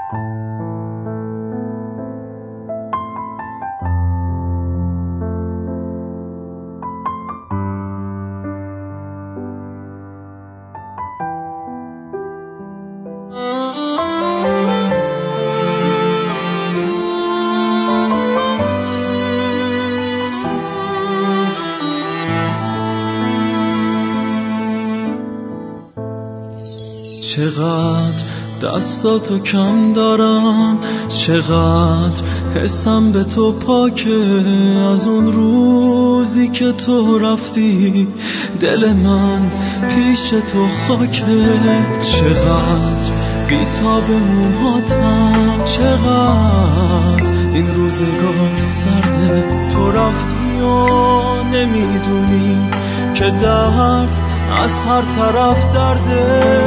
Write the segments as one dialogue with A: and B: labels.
A: چقدر دستاتو کم دارم، چقدر حسم به تو پاکه. از اون روزی که تو رفتی دل من پیش تو خاکه. چقدر بیتاب موهاتم، چقدر این روزگار سرده. تو رفتی و نمیدونی که درد از هر طرف درده.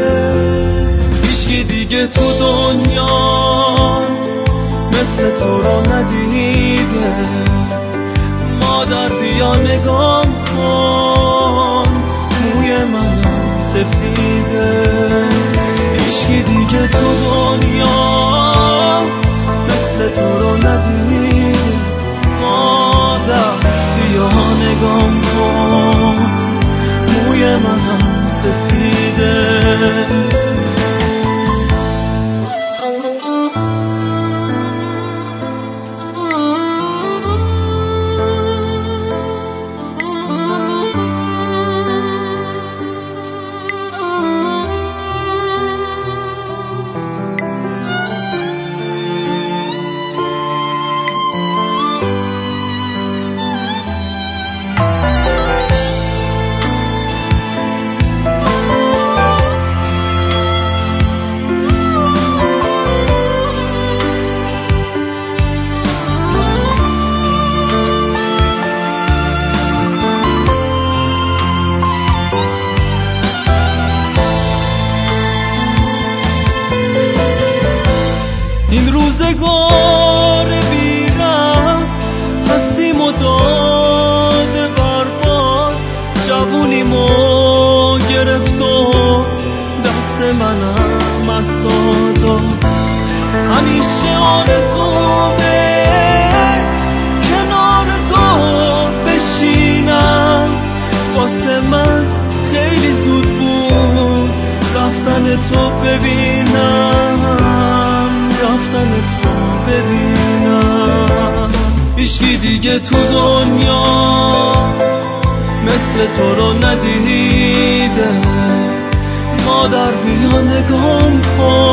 A: هیچکی دیگه تو دنیا مثل تو رو ندیده. مادر بیا نگام کن، موی منم سفیده. هیچکی دیگه تو دنیا مثل تو رو ندیده. مادر بیا نگام کن، موی منم سفیده. این روزگار بیرم هستیم و داده برباد. جوونیمو گرفت و دست منم از ساداد. همیشه آرزومه کنار تو بشینم. واسه من خیلی زود بود رفتن تو ببینم، رفتن تو ببینم. هیچکی دیگه تو دنیا مثل تو رو ندیده. مادر بیا نگام کن،